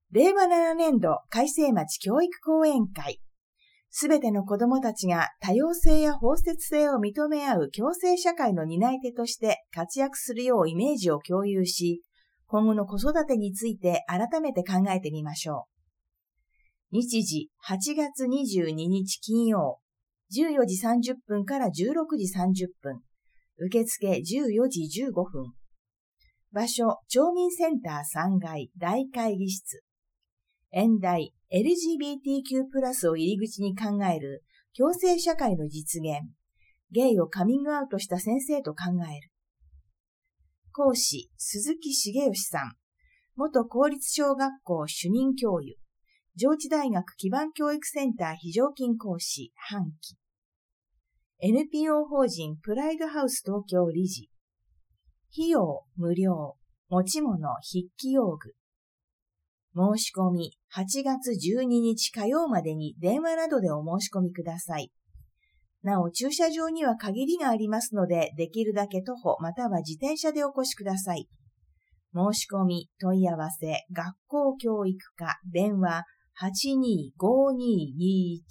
令和7年度改正町教育講演会。すべての子どもたちが多様性や包摂性を認め合う共生社会の担い手として活躍するようイメージを共有し、今後の子育てについて改めて考えてみましょう。日時8月22日金曜、14時30分から16時30分。受付14時15分。場所、町民センター3階大会議室。演題、LGBTQ+ を入り口に考える共生社会の実現。ゲイをカミングアウトした先生と考える。講師、鈴木茂義さん。元公立小学校主任教諭。上智大学基盤教育センター非常勤講師、半期。NPO 法人プライドハウス東京理事。費用無料。持ち物筆記用具。申し込み8月12日火曜までに電話などでお申し込みください。なお駐車場には限りがありますので、できるだけ徒歩または自転車でお越しください。申し込み問い合わせ学校教育課電話 825221。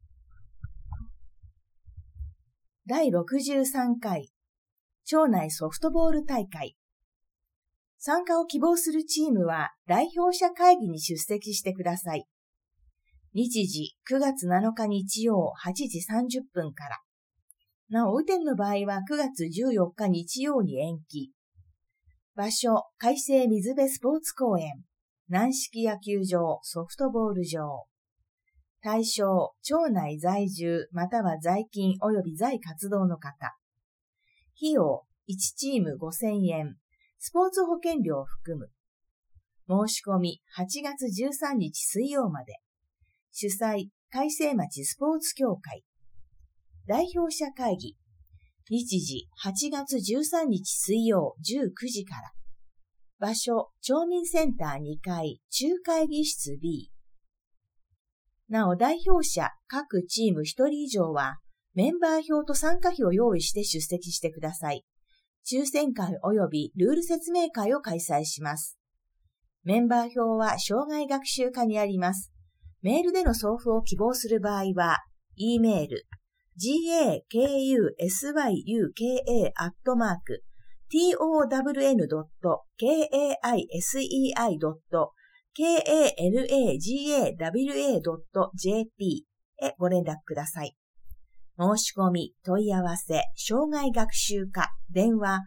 第63回町内ソフトボール大会。参加を希望するチームは代表者会議に出席してください。日時9月7日日曜8時30分から。なお、雨天の場合は9月14日日曜に延期。場所、海星水辺スポーツ公園、軟式野球場、ソフトボール場。対象、町内在住または在勤及び在活動の方。費用、1チーム5000円。スポーツ保険料を含む。申し込み8月13日水曜まで。主催、海星町スポーツ協会。代表者会議。日時8月13日水曜19時から。場所、町民センター2階、中会議室 B。なお、代表者各チーム1人以上は、メンバー表と参加費を用意して出席してください。抽選会及びルール説明会を開催します。メンバー表は障害学習課にあります。メールでの送付を希望する場合は、E メール、town.suka@ton.kalagawa.jp へご連絡ください。申し込み、問い合わせ、障害学習課、電話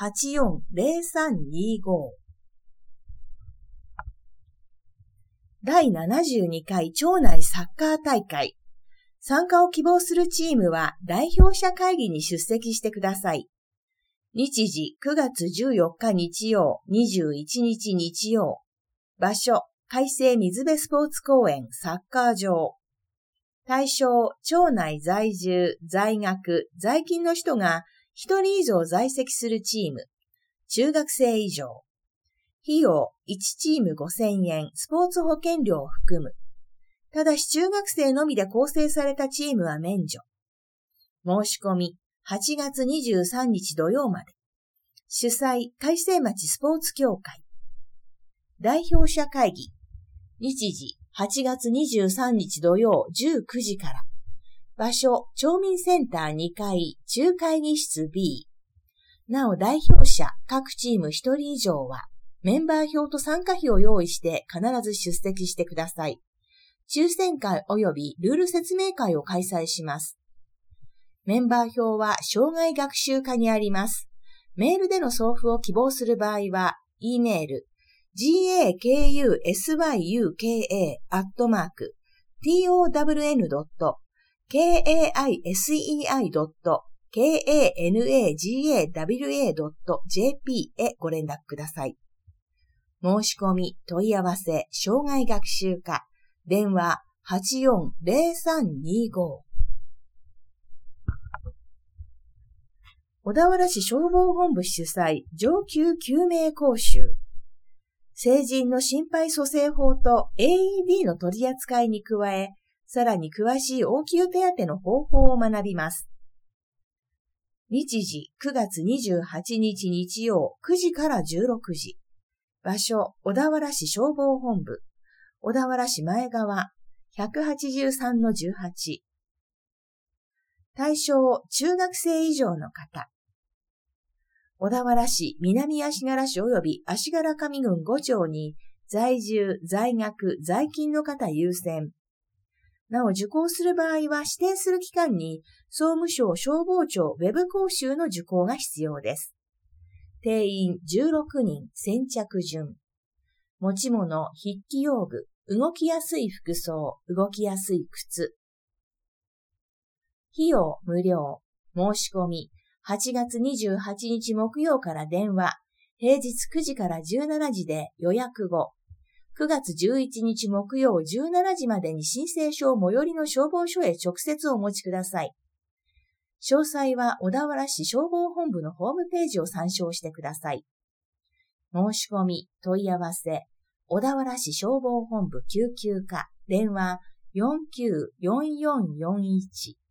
840325。第72回町内サッカー大会。参加を希望するチームは代表者会議に出席してください。日時9月14日日曜、21日日曜。場所、海星水辺スポーツ公園サッカー場。対象、町内在住、在学、在勤の人が1人以上在籍するチーム。中学生以上。費用、1チーム5000円、スポーツ保険料を含む。ただし中学生のみで構成されたチームは免除。申し込み、8月23日土曜まで。主催、海星町スポーツ協会。代表者会議。日時、8月23日土曜19時から。場所、町民センター2階、中会議室 B。なお、代表者各チーム1人以上は、メンバー表と参加費を用意して必ず出席してください。抽選会及びルール説明会を開催します。メンバー表は障害学習課にあります。メールでの送付を希望する場合は、E メール、town.kaisei.ton.kanagawa.jp へご連絡ください。申し込み、問い合わせ、障害学習課、電話840325。小田原市消防本部主催上級救命講習。成人の心肺蘇生法と AED の取り扱いに加え、さらに詳しい応急手当の方法を学びます。日時9月28日日曜9時から16時。場所、小田原市消防本部。 小田原市前川 183-18。対象、中学生以上の方。小田原市南足柄市及び足柄上郡5町に在住、在学、在勤の方優先。なお受講する場合は指定する期間に総務省消防庁ウェブ講習の受講が必要です。定員16人、先着順。持ち物、筆記用具、動きやすい服装、動きやすい靴。費用無料。申し込み、8月28日木曜から電話、平日9時から17時で予約後、9月11日木曜17時までに申請書を最寄りの消防署へ直接お持ちください。詳細は小田原市消防本部のホームページを参照してください。申し込み、問い合わせ、小田原市消防本部救急課、電話494441